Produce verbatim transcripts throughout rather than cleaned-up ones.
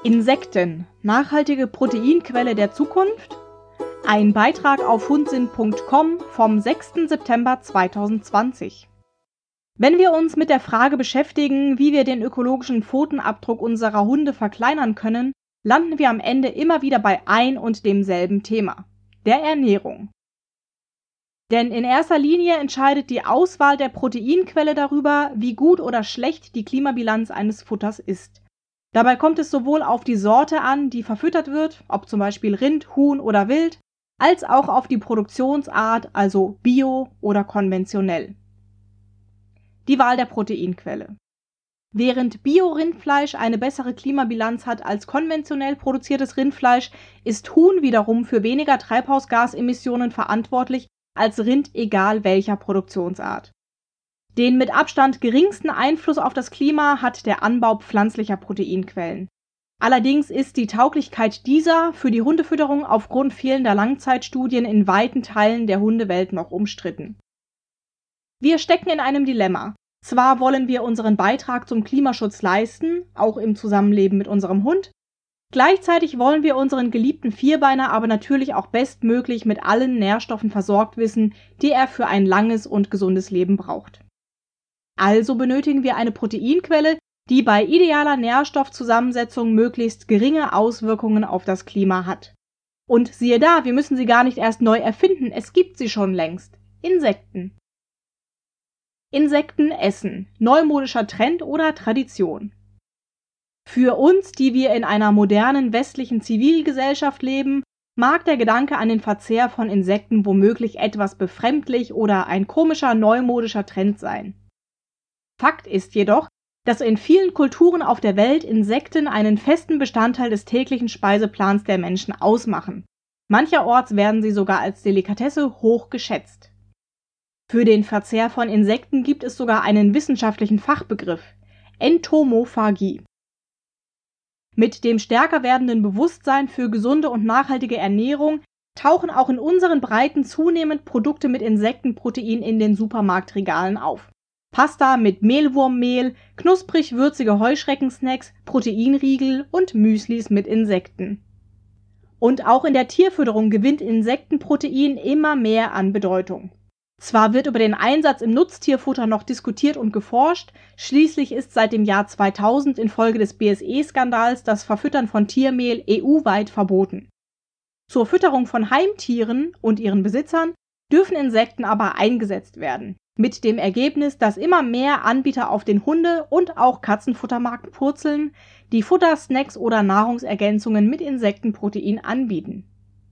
Insekten, nachhaltige Proteinquelle der Zukunft? Ein Beitrag auf hundsinn punkt com vom sechsten September zweitausendzwanzig. Wenn wir uns mit der Frage beschäftigen, wie wir den ökologischen Pfotenabdruck unserer Hunde verkleinern können, landen wir am Ende immer wieder bei ein und demselben Thema: der Ernährung. Denn in erster Linie entscheidet die Auswahl der Proteinquelle darüber, wie gut oder schlecht die Klimabilanz eines Futters ist. Dabei kommt es sowohl auf die Sorte an, die verfüttert wird, ob zum Beispiel Rind, Huhn oder Wild, als auch auf die Produktionsart, also bio oder konventionell. Die Wahl der Proteinquelle. Während Bio-Rindfleisch eine bessere Klimabilanz hat als konventionell produziertes Rindfleisch, ist Huhn wiederum für weniger Treibhausgasemissionen verantwortlich als Rind egal welcher Produktionsart. Den mit Abstand geringsten Einfluss auf das Klima hat der Anbau pflanzlicher Proteinquellen. Allerdings ist die Tauglichkeit dieser für die Hundefütterung aufgrund fehlender Langzeitstudien in weiten Teilen der Hundewelt noch umstritten. Wir stecken in einem Dilemma. Zwar wollen wir unseren Beitrag zum Klimaschutz leisten, auch im Zusammenleben mit unserem Hund, gleichzeitig wollen wir unseren geliebten Vierbeiner aber natürlich auch bestmöglich mit allen Nährstoffen versorgt wissen, die er für ein langes und gesundes Leben braucht. Also benötigen wir eine Proteinquelle, die bei idealer Nährstoffzusammensetzung möglichst geringe Auswirkungen auf das Klima hat. Und siehe da, wir müssen sie gar nicht erst neu erfinden, es gibt sie schon längst: Insekten. Insekten essen, neumodischer Trend oder Tradition? Für uns, die wir in einer modernen westlichen Zivilgesellschaft leben, mag der Gedanke an den Verzehr von Insekten womöglich etwas befremdlich oder ein komischer neumodischer Trend sein. Fakt ist jedoch, dass in vielen Kulturen auf der Welt Insekten einen festen Bestandteil des täglichen Speiseplans der Menschen ausmachen. Mancherorts werden sie sogar als Delikatesse hoch geschätzt. Für den Verzehr von Insekten gibt es sogar einen wissenschaftlichen Fachbegriff: Entomophagie. Mit dem stärker werdenden Bewusstsein für gesunde und nachhaltige Ernährung tauchen auch in unseren Breiten zunehmend Produkte mit Insektenprotein in den Supermarktregalen auf. Pasta mit Mehlwurmmehl, knusprig-würzige Heuschreckensnacks, Proteinriegel und Müslis mit Insekten. Und auch in der Tierfütterung gewinnt Insektenprotein immer mehr an Bedeutung. Zwar wird über den Einsatz im Nutztierfutter noch diskutiert und geforscht, schließlich ist seit dem Jahr zweitausend infolge des B S E-Skandals das Verfüttern von Tiermehl E U-weit verboten. Zur Fütterung von Heimtieren und ihren Besitzern dürfen Insekten aber eingesetzt werden, mit dem Ergebnis, dass immer mehr Anbieter auf den Hunde- und auch Katzenfuttermarkt purzeln, die Futter, Snacks oder Nahrungsergänzungen mit Insektenprotein anbieten.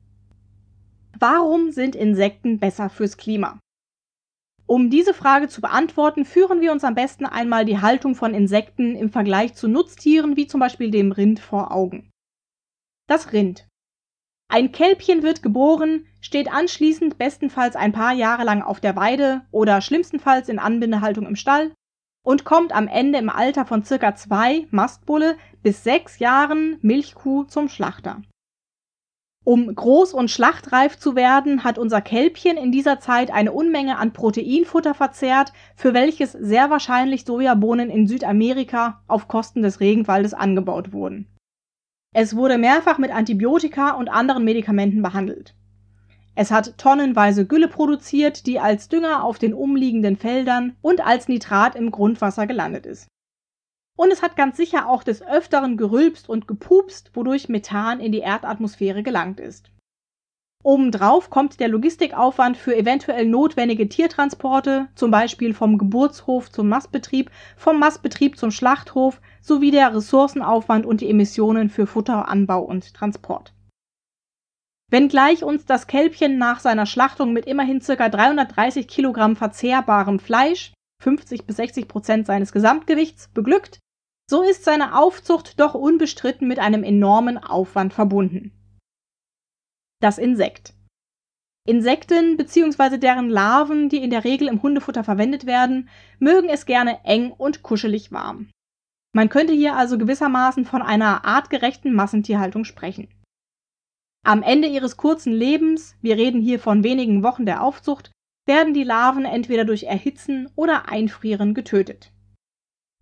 Warum sind Insekten besser fürs Klima? Um diese Frage zu beantworten, führen wir uns am besten einmal die Haltung von Insekten im Vergleich zu Nutztieren wie zum Beispiel dem Rind vor Augen. Das Rind. Ein Kälbchen wird geboren, steht anschließend bestenfalls ein paar Jahre lang auf der Weide oder schlimmstenfalls in Anbindehaltung im Stall und kommt am Ende im Alter von circa zwei Mastbulle bis sechs Jahren Milchkuh zum Schlachter. Um groß und schlachtreif zu werden, hat unser Kälbchen in dieser Zeit eine Unmenge an Proteinfutter verzehrt, für welches sehr wahrscheinlich Sojabohnen in Südamerika auf Kosten des Regenwaldes angebaut wurden. Es wurde mehrfach mit Antibiotika und anderen Medikamenten behandelt. Es hat tonnenweise Gülle produziert, die als Dünger auf den umliegenden Feldern und als Nitrat im Grundwasser gelandet ist. Und es hat ganz sicher auch des Öfteren gerülpst und gepupst, wodurch Methan in die Erdatmosphäre gelangt ist. Obendrauf kommt der Logistikaufwand für eventuell notwendige Tiertransporte, zum Beispiel vom Geburtshof zum Mastbetrieb, vom Mastbetrieb zum Schlachthof, sowie der Ressourcenaufwand und die Emissionen für Futteranbau und Transport. Wenngleich uns das Kälbchen nach seiner Schlachtung mit immerhin ca. dreihundertdreißig Kilogramm verzehrbarem Fleisch, fünfzig bis sechzig Prozent seines Gesamtgewichts, beglückt, so ist seine Aufzucht doch unbestritten mit einem enormen Aufwand verbunden. Das Insekt. Insekten bzw. deren Larven, die in der Regel im Hundefutter verwendet werden, mögen es gerne eng und kuschelig warm. Man könnte hier also gewissermaßen von einer artgerechten Massentierhaltung sprechen. Am Ende ihres kurzen Lebens, wir reden hier von wenigen Wochen der Aufzucht, werden die Larven entweder durch Erhitzen oder Einfrieren getötet.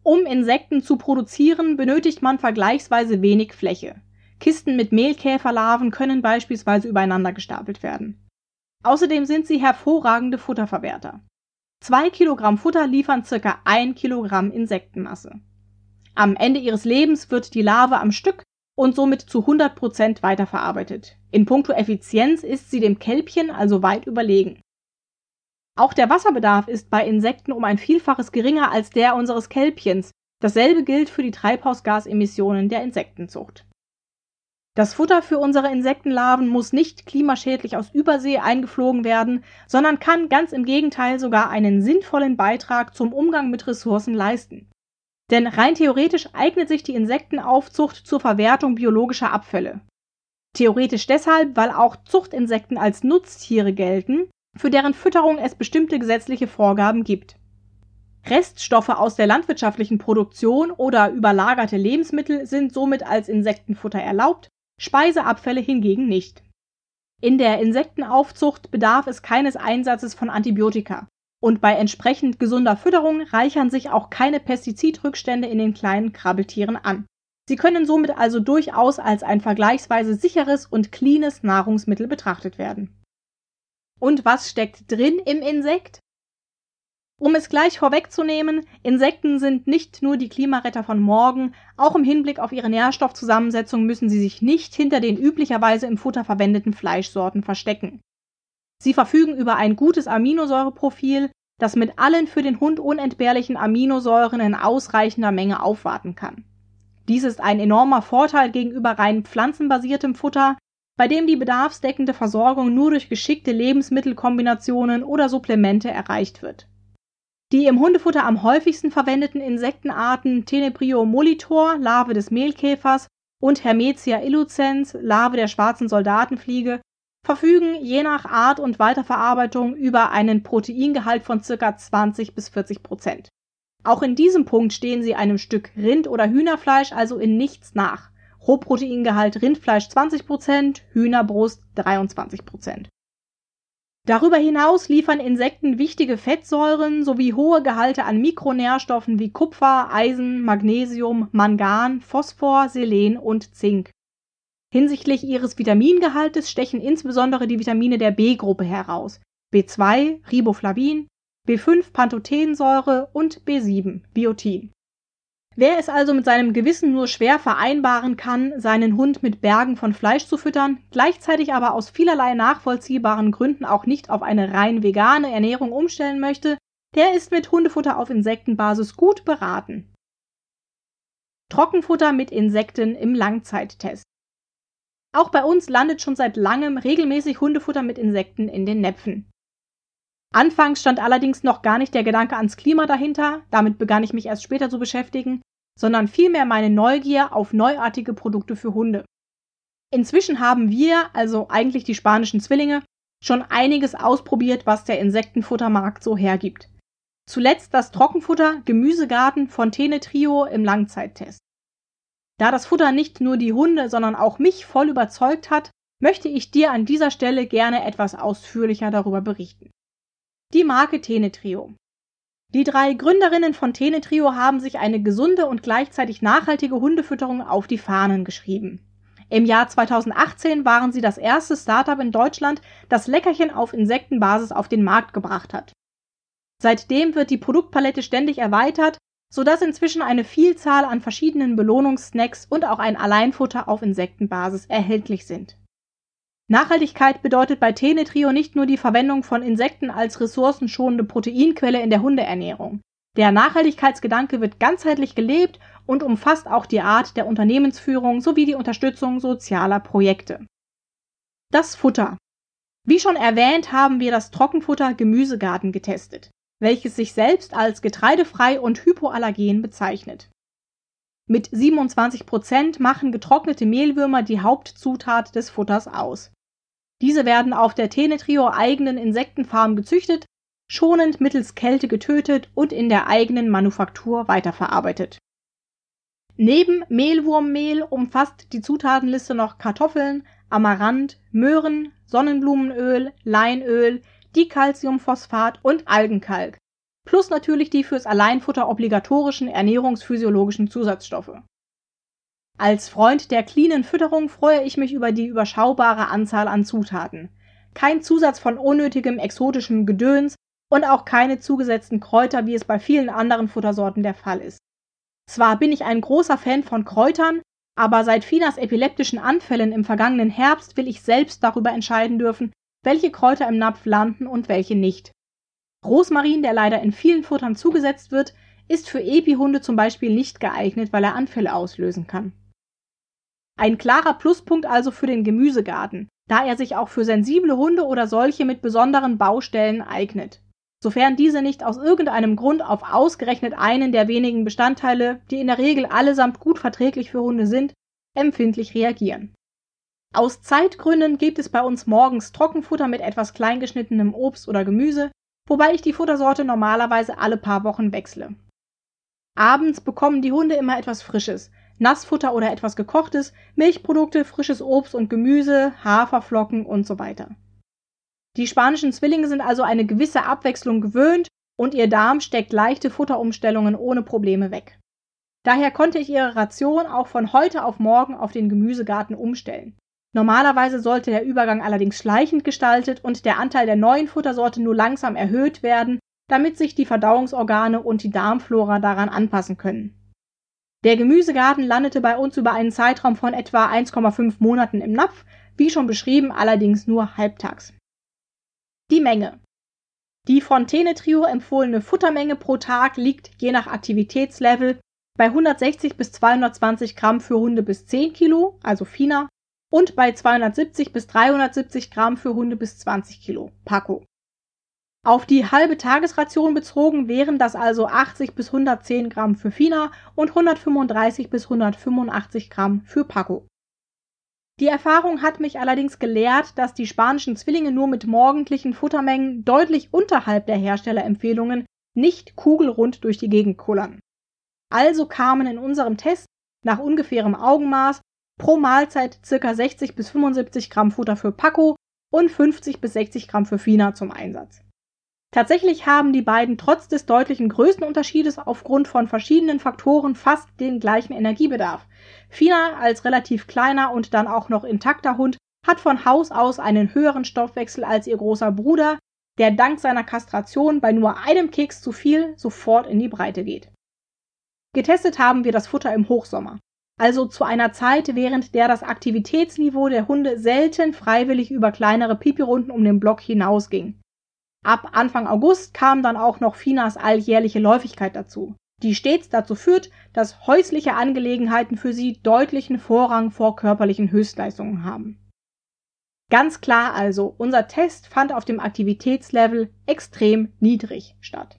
Um Insekten zu produzieren, benötigt man vergleichsweise wenig Fläche. Kisten mit Mehlkäferlarven können beispielsweise übereinander gestapelt werden. Außerdem sind sie hervorragende Futterverwerter. Zwei Kilogramm Futter liefern ca. ein Kilogramm Insektenmasse. Am Ende ihres Lebens wird die Larve am Stück und somit zu hundert Prozent weiterverarbeitet. In puncto Effizienz ist sie dem Kälbchen also weit überlegen. Auch der Wasserbedarf ist bei Insekten um ein Vielfaches geringer als der unseres Kälbchens. Dasselbe gilt für die Treibhausgasemissionen der Insektenzucht. Das Futter für unsere Insektenlarven muss nicht klimaschädlich aus Übersee eingeflogen werden, sondern kann ganz im Gegenteil sogar einen sinnvollen Beitrag zum Umgang mit Ressourcen leisten. Denn rein theoretisch eignet sich die Insektenaufzucht zur Verwertung biologischer Abfälle. Theoretisch deshalb, weil auch Zuchtinsekten als Nutztiere gelten, für deren Fütterung es bestimmte gesetzliche Vorgaben gibt. Reststoffe aus der landwirtschaftlichen Produktion oder überlagerte Lebensmittel sind somit als Insektenfutter erlaubt, Speiseabfälle hingegen nicht. In der Insektenaufzucht bedarf es keines Einsatzes von Antibiotika und bei entsprechend gesunder Fütterung reichern sich auch keine Pestizidrückstände in den kleinen Krabbeltieren an. Sie können somit also durchaus als ein vergleichsweise sicheres und cleanes Nahrungsmittel betrachtet werden. Und was steckt drin im Insekt? Um es gleich vorwegzunehmen, Insekten sind nicht nur die Klimaretter von morgen, auch im Hinblick auf ihre Nährstoffzusammensetzung müssen sie sich nicht hinter den üblicherweise im Futter verwendeten Fleischsorten verstecken. Sie verfügen über ein gutes Aminosäureprofil, das mit allen für den Hund unentbehrlichen Aminosäuren in ausreichender Menge aufwarten kann. Dies ist ein enormer Vorteil gegenüber rein pflanzenbasiertem Futter, bei dem die bedarfsdeckende Versorgung nur durch geschickte Lebensmittelkombinationen oder Supplemente erreicht wird. Die im Hundefutter am häufigsten verwendeten Insektenarten Tenebrio molitor, Larve des Mehlkäfers, und Hermetia illucens, Larve der schwarzen Soldatenfliege, verfügen je nach Art und Weiterverarbeitung über einen Proteingehalt von ca. zwanzig bis vierzig Prozent. Auch in diesem Punkt stehen sie einem Stück Rind- oder Hühnerfleisch also in nichts nach. Rohproteingehalt Rindfleisch zwanzig Prozent, Hühnerbrust dreiundzwanzig Prozent. Darüber hinaus liefern Insekten wichtige Fettsäuren sowie hohe Gehalte an Mikronährstoffen wie Kupfer, Eisen, Magnesium, Mangan, Phosphor, Selen und Zink. Hinsichtlich ihres Vitamingehaltes stechen insbesondere die Vitamine der B-Gruppe heraus: B zwei, Riboflavin, B fünf, Pantothensäure und B sieben, Biotin. Wer es also mit seinem Gewissen nur schwer vereinbaren kann, seinen Hund mit Bergen von Fleisch zu füttern, gleichzeitig aber aus vielerlei nachvollziehbaren Gründen auch nicht auf eine rein vegane Ernährung umstellen möchte, der ist mit Hundefutter auf Insektenbasis gut beraten. Trockenfutter mit Insekten im Langzeittest. Auch bei uns landet schon seit langem regelmäßig Hundefutter mit Insekten in den Näpfen. Anfangs stand allerdings noch gar nicht der Gedanke ans Klima dahinter, damit begann ich mich erst später zu beschäftigen, sondern vielmehr meine Neugier auf neuartige Produkte für Hunde. Inzwischen haben wir, also eigentlich die spanischen Zwillinge, schon einiges ausprobiert, was der Insektenfuttermarkt so hergibt. Zuletzt das Trockenfutter Gemüsegarten von Tenetrio im Langzeittest. Da das Futter nicht nur die Hunde, sondern auch mich voll überzeugt hat, möchte ich dir an dieser Stelle gerne etwas ausführlicher darüber berichten. Die Marke Tenetrio. Die drei Gründerinnen von Tenetrio haben sich eine gesunde und gleichzeitig nachhaltige Hundefütterung auf die Fahnen geschrieben. Im Jahr zweitausendachtzehn waren sie das erste Startup in Deutschland, das Leckerchen auf Insektenbasis auf den Markt gebracht hat. Seitdem wird die Produktpalette ständig erweitert, sodass inzwischen eine Vielzahl an verschiedenen Belohnungssnacks und auch ein Alleinfutter auf Insektenbasis erhältlich sind. Nachhaltigkeit bedeutet bei Tenetrio nicht nur die Verwendung von Insekten als ressourcenschonende Proteinquelle in der Hundeernährung. Der Nachhaltigkeitsgedanke wird ganzheitlich gelebt und umfasst auch die Art der Unternehmensführung sowie die Unterstützung sozialer Projekte. Das Futter. Wie schon erwähnt, haben wir das Trockenfutter Gemüsegarten getestet, welches sich selbst als getreidefrei und hypoallergen bezeichnet. Mit siebenundzwanzig Prozent machen getrocknete Mehlwürmer die Hauptzutat des Futters aus. Diese werden auf der Tenetrio eigenen Insektenfarm gezüchtet, schonend mittels Kälte getötet und in der eigenen Manufaktur weiterverarbeitet. Neben Mehlwurmmehl umfasst die Zutatenliste noch Kartoffeln, Amaranth, Möhren, Sonnenblumenöl, Leinöl, Dicalciumphosphat und Algenkalk. plus natürlich die fürs Alleinfutter obligatorischen ernährungsphysiologischen Zusatzstoffe. Als Freund der cleanen Fütterung freue ich mich über die überschaubare Anzahl an Zutaten. Kein Zusatz von unnötigem exotischem Gedöns und auch keine zugesetzten Kräuter, wie es bei vielen anderen Futtersorten der Fall ist. Zwar bin ich ein großer Fan von Kräutern, aber seit Finas epileptischen Anfällen im vergangenen Herbst will ich selbst darüber entscheiden dürfen, welche Kräuter im Napf landen und welche nicht. Rosmarin, der leider in vielen Futtern zugesetzt wird, ist für Epi-Hunde zum Beispiel nicht geeignet, weil er Anfälle auslösen kann. Ein klarer Pluspunkt also für den Gemüsegarten, da er sich auch für sensible Hunde oder solche mit besonderen Baustellen eignet, sofern diese nicht aus irgendeinem Grund auf ausgerechnet einen der wenigen Bestandteile, die in der Regel allesamt gut verträglich für Hunde sind, empfindlich reagieren. Aus Zeitgründen gibt es bei uns morgens Trockenfutter mit etwas kleingeschnittenem Obst oder Gemüse, wobei ich die Futtersorte normalerweise alle paar Wochen wechsle. Abends bekommen die Hunde immer etwas Frisches, Nassfutter oder etwas Gekochtes, Milchprodukte, frisches Obst und Gemüse, Haferflocken und so weiter. Die spanischen Zwillinge sind also eine gewisse Abwechslung gewöhnt und ihr Darm steckt leichte Futterumstellungen ohne Probleme weg. Daher konnte ich ihre Ration auch von heute auf morgen auf den Gemüsegarten umstellen. Normalerweise sollte der Übergang allerdings schleichend gestaltet und der Anteil der neuen Futtersorte nur langsam erhöht werden, damit sich die Verdauungsorgane und die Darmflora daran anpassen können. Der Gemüsegarten landete bei uns über einen Zeitraum von etwa eins Komma fünf Monaten im Napf, wie schon beschrieben, allerdings nur halbtags. Die Menge. Die von Tene-Trio empfohlene Futtermenge pro Tag liegt je nach Aktivitätslevel bei hundertsechzig bis zweihundertzwanzig Gramm für Hunde bis zehn Kilo, also Fina, und bei zweihundertsiebzig bis dreihundertsiebzig Gramm für Hunde bis zwanzig Kilo, Paco. Auf die halbe Tagesration bezogen wären das also achtzig bis hundertzehn Gramm für Fina und hundertfünfunddreißig bis hundertfünfundachtzig Gramm für Paco. Die Erfahrung hat mich allerdings gelehrt, dass die spanischen Zwillinge nur mit morgendlichen Futtermengen deutlich unterhalb der Herstellerempfehlungen nicht kugelrund durch die Gegend kullern. Also kamen in unserem Test nach ungefährem Augenmaß pro Mahlzeit ca. sechzig bis fünfundsiebzig Gramm Futter für Paco und fünfzig bis sechzig Gramm für Fina zum Einsatz. Tatsächlich haben die beiden trotz des deutlichen Größenunterschiedes aufgrund von verschiedenen Faktoren fast den gleichen Energiebedarf. Fina als relativ kleiner und dann auch noch intakter Hund hat von Haus aus einen höheren Stoffwechsel als ihr großer Bruder, der dank seiner Kastration bei nur einem Keks zu viel sofort in die Breite geht. Getestet haben wir das Futter im Hochsommer, also zu einer Zeit, während der das Aktivitätsniveau der Hunde selten freiwillig über kleinere Pipirunden um den Block hinausging. Ab Anfang August kam dann auch noch Finas alljährliche Läufigkeit dazu, die stets dazu führt, dass häusliche Angelegenheiten für sie deutlichen Vorrang vor körperlichen Höchstleistungen haben. Ganz klar also, unser Test fand auf dem Aktivitätslevel extrem niedrig statt.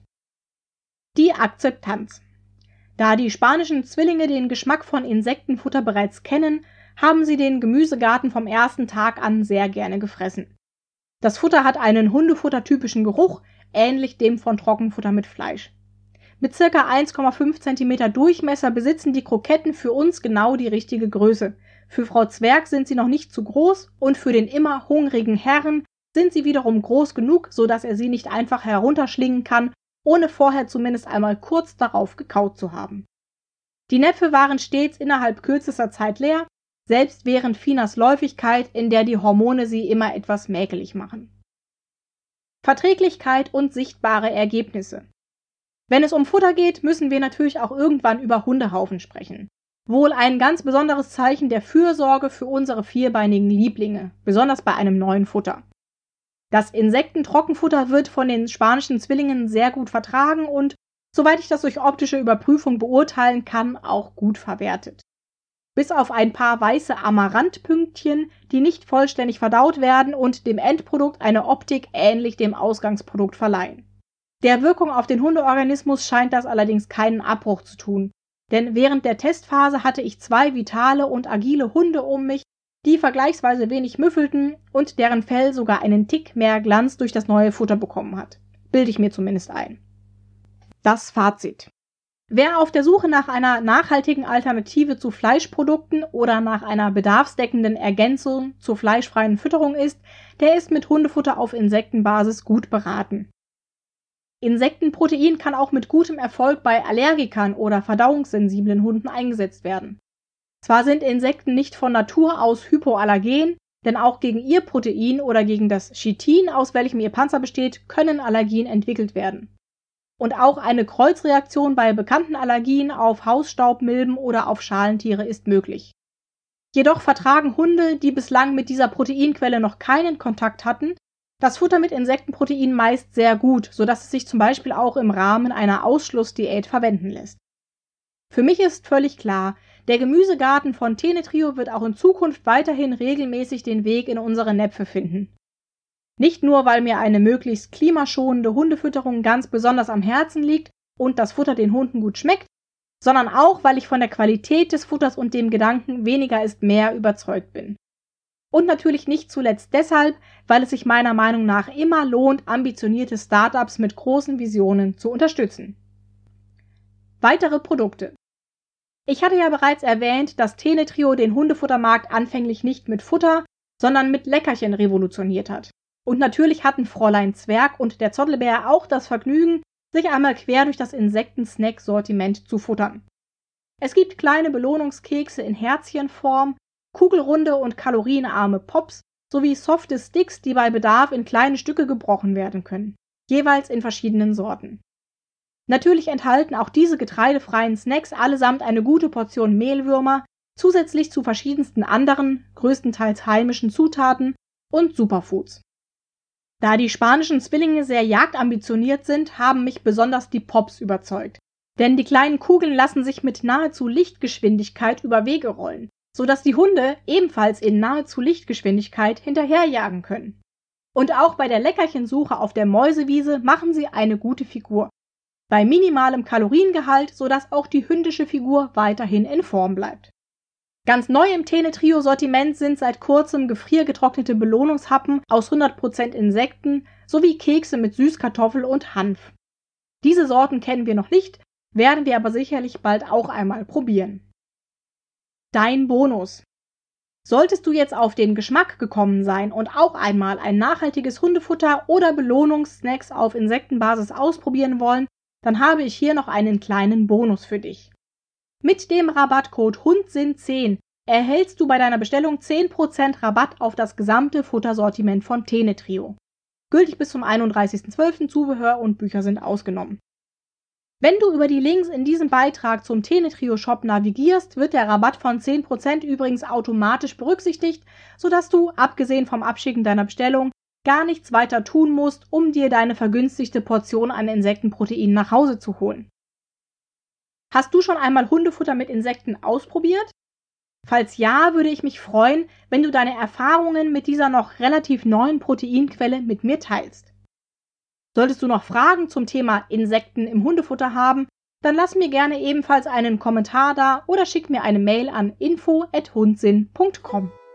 Die Akzeptanz. Da die spanischen Zwillinge den Geschmack von Insektenfutter bereits kennen, haben sie den Gemüsegarten vom ersten Tag an sehr gerne gefressen. Das Futter hat einen hundefuttertypischen Geruch, ähnlich dem von Trockenfutter mit Fleisch. Mit ca. eins Komma fünf Zentimeter Durchmesser besitzen die Kroketten für uns genau die richtige Größe. Für Frau Zwerg sind sie noch nicht zu groß und für den immer hungrigen Herrn sind sie wiederum groß genug, sodass er sie nicht einfach herunterschlingen kann, ohne vorher zumindest einmal kurz darauf gekaut zu haben. Die Näpfe waren stets innerhalb kürzester Zeit leer, selbst während Finas Läufigkeit, in der die Hormone sie immer etwas mäkelig machen. Verträglichkeit und sichtbare Ergebnisse. Wenn es um Futter geht, müssen wir natürlich auch irgendwann über Hundehaufen sprechen. Wohl ein ganz besonderes Zeichen der Fürsorge für unsere vierbeinigen Lieblinge, besonders bei einem neuen Futter. Das Insektentrockenfutter wird von den spanischen Zwillingen sehr gut vertragen und, soweit ich das durch optische Überprüfung beurteilen kann, auch gut verwertet. Bis auf ein paar weiße Amaranthpünktchen, die nicht vollständig verdaut werden und dem Endprodukt eine Optik ähnlich dem Ausgangsprodukt verleihen. Der Wirkung auf den Hundeorganismus scheint das allerdings keinen Abbruch zu tun, denn während der Testphase hatte ich zwei vitale und agile Hunde um mich, die vergleichsweise wenig müffelten und deren Fell sogar einen Tick mehr Glanz durch das neue Futter bekommen hat. Bilde ich mir zumindest ein. Das Fazit. Wer auf der Suche nach einer nachhaltigen Alternative zu Fleischprodukten oder nach einer bedarfsdeckenden Ergänzung zur fleischfreien Fütterung ist, der ist mit Hundefutter auf Insektenbasis gut beraten. Insektenprotein kann auch mit gutem Erfolg bei Allergikern oder verdauungssensiblen Hunden eingesetzt werden. Zwar sind Insekten nicht von Natur aus hypoallergen, denn auch gegen ihr Protein oder gegen das Chitin, aus welchem ihr Panzer besteht, können Allergien entwickelt werden. Und auch eine Kreuzreaktion bei bekannten Allergien auf Hausstaubmilben oder auf Schalentiere ist möglich. Jedoch vertragen Hunde, die bislang mit dieser Proteinquelle noch keinen Kontakt hatten, das Futter mit Insektenprotein meist sehr gut, sodass es sich zum Beispiel auch im Rahmen einer Ausschlussdiät verwenden lässt. Für mich ist völlig klar, der Gemüsegarten von Tenetrio wird auch in Zukunft weiterhin regelmäßig den Weg in unsere Näpfe finden. Nicht nur, weil mir eine möglichst klimaschonende Hundefütterung ganz besonders am Herzen liegt und das Futter den Hunden gut schmeckt, sondern auch, weil ich von der Qualität des Futters und dem Gedanken weniger ist mehr überzeugt bin. Und natürlich nicht zuletzt deshalb, weil es sich meiner Meinung nach immer lohnt, ambitionierte Startups mit großen Visionen zu unterstützen. Weitere Produkte. Ich hatte ja bereits erwähnt, dass Tenetrio den Hundefuttermarkt anfänglich nicht mit Futter, sondern mit Leckerchen revolutioniert hat. Und natürlich hatten Fräulein Zwerg und der Zottelbär auch das Vergnügen, sich einmal quer durch das Insekten-Snack-Sortiment zu futtern. Es gibt kleine Belohnungskekse in Herzchenform, kugelrunde und kalorienarme Pops sowie softe Sticks, die bei Bedarf in kleine Stücke gebrochen werden können, jeweils in verschiedenen Sorten. Natürlich enthalten auch diese getreidefreien Snacks allesamt eine gute Portion Mehlwürmer, zusätzlich zu verschiedensten anderen, größtenteils heimischen Zutaten und Superfoods. Da die spanischen Zwillinge sehr jagdambitioniert sind, haben mich besonders die Pops überzeugt. Denn die kleinen Kugeln lassen sich mit nahezu Lichtgeschwindigkeit über Wege rollen, sodass die Hunde ebenfalls in nahezu Lichtgeschwindigkeit hinterherjagen können. Und auch bei der Leckerchensuche auf der Mäusewiese machen sie eine gute Figur. Bei minimalem Kaloriengehalt, sodass auch die hündische Figur weiterhin in Form bleibt. Ganz neu im Tenetrio-Sortiment sind seit kurzem gefriergetrocknete Belohnungshappen aus hundert Prozent Insekten sowie Kekse mit Süßkartoffel und Hanf. Diese Sorten kennen wir noch nicht, werden wir aber sicherlich bald auch einmal probieren. Dein Bonus. Solltest du jetzt auf den Geschmack gekommen sein und auch einmal ein nachhaltiges Hundefutter oder Belohnungssnacks auf Insektenbasis ausprobieren wollen, dann habe ich hier noch einen kleinen Bonus für dich. Mit dem Rabattcode Hundsinn zehn erhältst du bei deiner Bestellung zehn Prozent Rabatt auf das gesamte Futtersortiment von Tenetrio. Gültig bis zum einunddreißigsten zwölften Zubehör und Bücher sind ausgenommen. Wenn du über die Links in diesem Beitrag zum Tenetrio-Shop navigierst, wird der Rabatt von zehn Prozent übrigens automatisch berücksichtigt, sodass du, abgesehen vom Abschicken deiner Bestellung, gar nichts weiter tun musst, um dir deine vergünstigte Portion an Insektenprotein nach Hause zu holen. Hast du schon einmal Hundefutter mit Insekten ausprobiert? Falls ja, würde ich mich freuen, wenn du deine Erfahrungen mit dieser noch relativ neuen Proteinquelle mit mir teilst. Solltest du noch Fragen zum Thema Insekten im Hundefutter haben, dann lass mir gerne ebenfalls einen Kommentar da oder schick mir eine Mail an info at hundsinn punkt com.